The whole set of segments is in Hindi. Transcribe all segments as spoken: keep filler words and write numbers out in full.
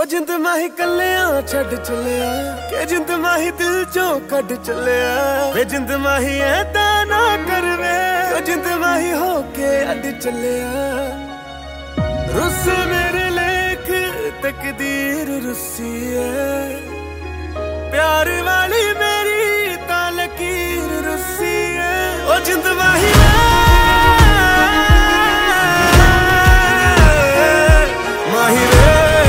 जिंद माही कलिया छड़ चलिया के जिंद माही दिल चो कट चलिया वे जिंद माही ऐदा ना करवे ओ जिंद माही होके अड चलिया रुस्से मेरे लेख तकदीर रुस्सी है प्यार वाली मेरी तालकीर रुस्सी है ओ जिंद माही माही रे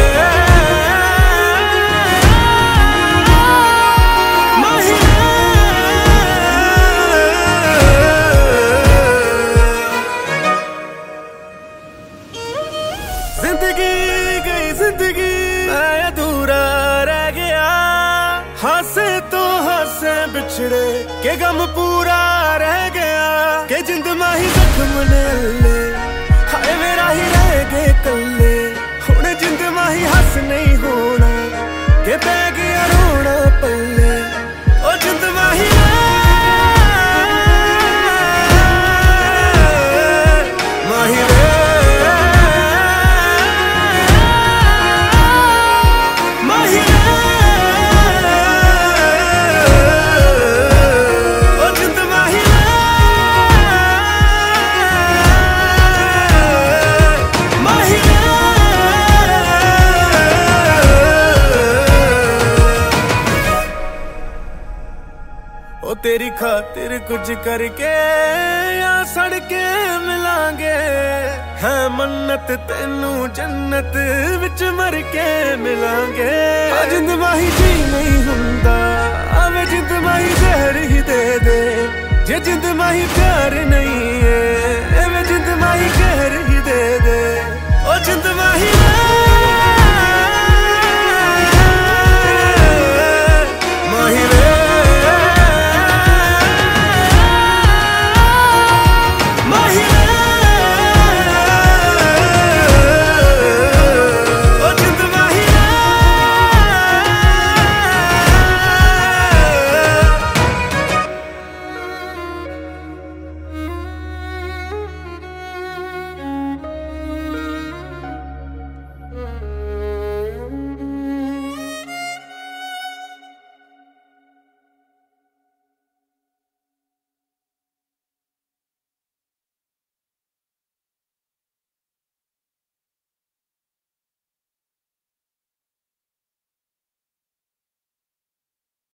जिंदगी गई जिंदगी मैं अधूरा रह गया हासे तो हासे बिछड़े के गम पूरा रह गया के जिंद माही जख्म ने ले हाय मेरा ही रह गए कल्ले हुण जिंद माही हस नहीं होना के पै गया रोना पल्ले ओ जिंद माही माही रे ओ तेरी खातिर कुछ करके या सड़के मिलांगे है मन्नत तेनू जन्नत विच मर के मिलांगे जिंद माही जी नहीं हुंदा आवे जिंद माही जहर ही दे दे जे जिंद माही प्यार नहीं है एवे जिंद माही कह